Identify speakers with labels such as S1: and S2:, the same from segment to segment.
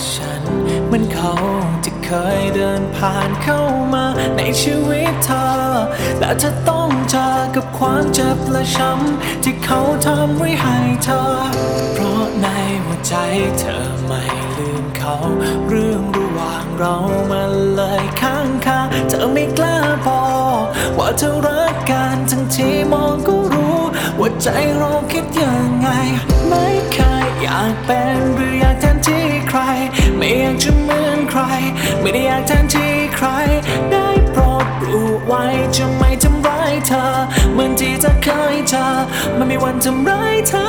S1: ฉันเหมือนเขาที่เคยเดินผ่านเข้ามาในชีวิตเธอและเธอต้องเจอกับความเจ็บและช้ำที่เขาทำไว้ให้เธอเพราะในหัวใจเธอไม่ลืมเขาเรื่องระหว่างเรามันเลยค้างคาเธอไม่กล้าบอกว่าเธอรักกันทั้งที่มองก็รู้ว่าใจเราคิดยังไงไม่เคยอยากเป็นหรืออยากแทนที่ใครไม่อยากจะเหมือนใครไม่ได้อยากแทนที่ใครได้โปรดรู้ไว้จะไม่ทำร้ายเธอเหมือนที่เธอเคยเจอมันไม่วันทำร้ายเธอ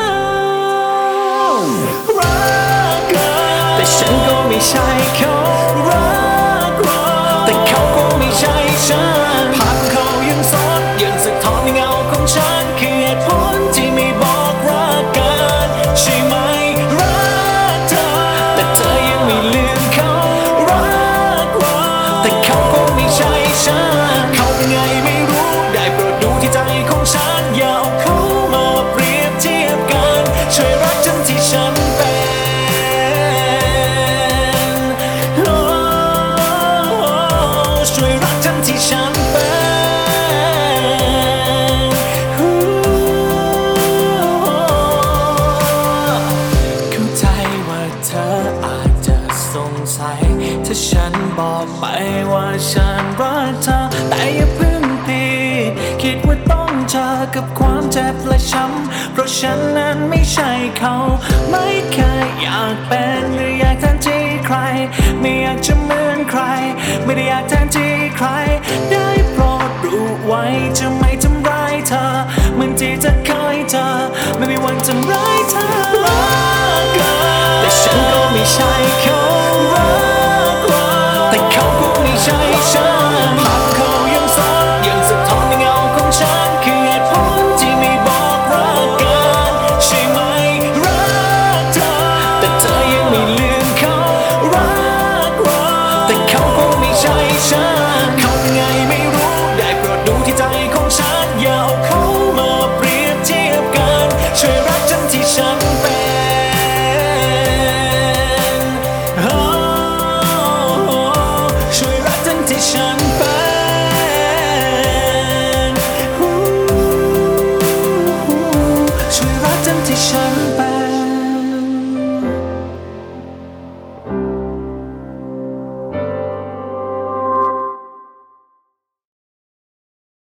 S1: รักกันแต่ฉันก็ไม่ใช่เขารักแต่เขาก็ไม่ใช่ฉันภาพเขายังซ้อนยังสะท้อนในเงาของฉันคือเหตุผลที่ไม่บอกรักกันใช่ไหมรักเธอแต่เธอยังไม่ลืมเขารักแต่เขาก็ไม่ใช่ฉันเขาเป็นไงไม่รู้ได้โปรดดูที่ใจของฉันอย่าเอาเขามาเปรียบเทียบกันช่วยรักฉันที่ฉันเป็นช่วยรักฉันที่ฉันเป็นเข้าใจว่าเธออาจจะสงสัยถ้าฉันบอกไปว่าฉันรักเธอแต่อย่าเพิ่งผิดคิดว่าต้องเจอกับความเจ็บและช้ำเพราะฉันนั้นไม่ใช่เขาไม่เคยอยากเป็นหรืออยากแทนที่ใครไม่อยากจะเหมือนใครไม่ได้อยากแทนที่ใครได้โปรดรู้ไว้จะ